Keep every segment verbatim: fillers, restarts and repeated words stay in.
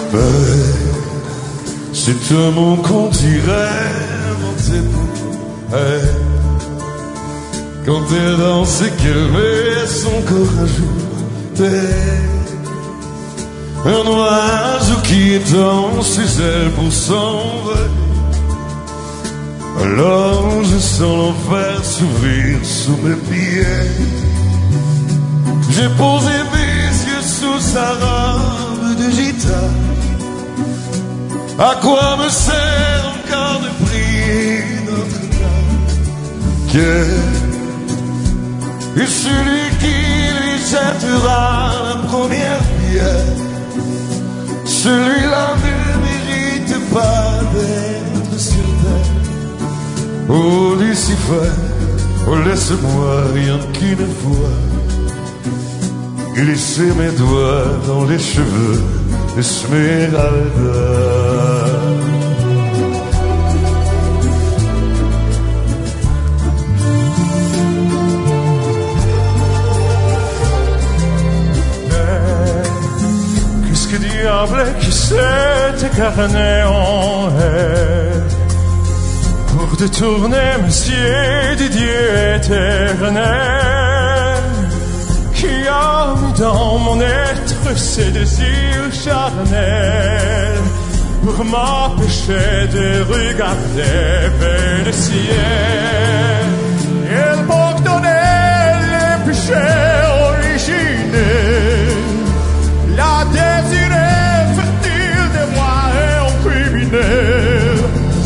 C'est un mot qu'on dirait inventé pour elle. Quand elle danse et qu'elle met son corps à jour, un oiseau qui étend ses ailes pour s'envoler. Alors je sens l'enfer s'ouvrir sous mes pieds. J'ai posé mes yeux sous sa robe de gitane. À quoi me sert encore de prier Notre-Dame? Que est celui qui lui jettera la première pierre, celui-là ne mérite pas d'être sur terre. Oh Lucifer, oh laisse-moi rien qu'une fois glisser mes doigts dans les cheveux d'Esmeralda. Qu'est-ce que diable qui s'est écarné en elle pour détourner Monsieur Didier éternel, qui a mis dans mon être ses désirs charnels pour m'empêcher de regarder vers le ciel. Elle pardonnait les péchés originels, la désirée fertile de moi et en criminel.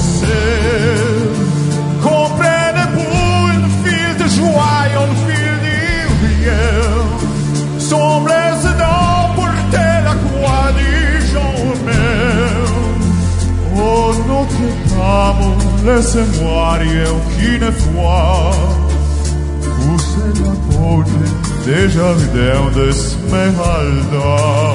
C'est comprenne pour une fille de joie et une fille de rien. Son blessement portait la croix du jour même. Oh notre amour, laisse-moi rien qu'une fois pousser la beauté des jardins d'Esmeralda.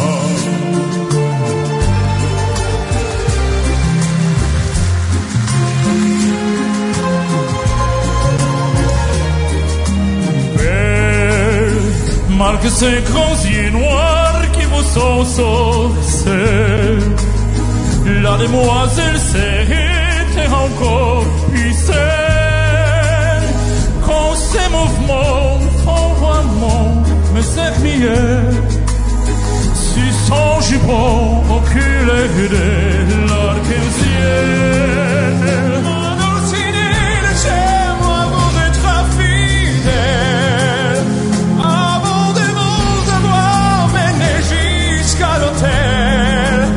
Malgré ces grands yeux noirs qui vous sont saucés, la demoiselle s'était encore pissée. Quand ces mouvements envoient me sermier sur son jupon oculé de l'arc-en-ciel. Endociner, laissez-moi vous être fidèle avant de vous avoir mené jusqu'à l'hôtel.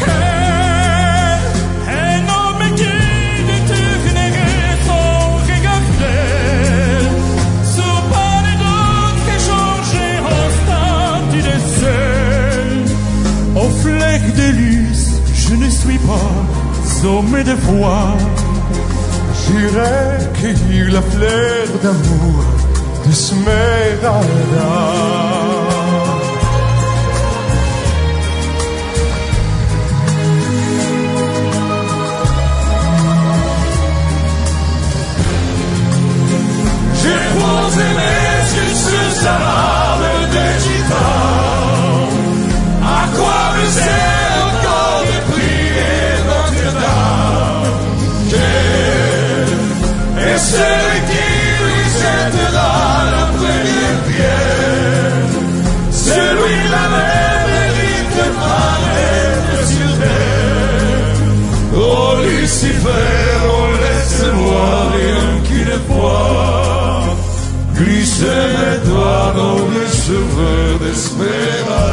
Un homme qui détournerait son regard frêle, sous pas de doute qu'échanger en statue de sel. Au flec de lys, je ne suis pas homme de foi. J'irai cueillir la fleur d'amour d'Esmeralda. J'ai posé mes yeux sur sa robe de gitane. À quoi me sert encore de prier Notre-Dame? Et celui qui lui jettera la première pierre, celui-là même mérite pas d'être sur terre. Oh Lucifer, oh laisse-moi rien qu'une fois glisser mes doigts dans les cheveux d'Esmeralda.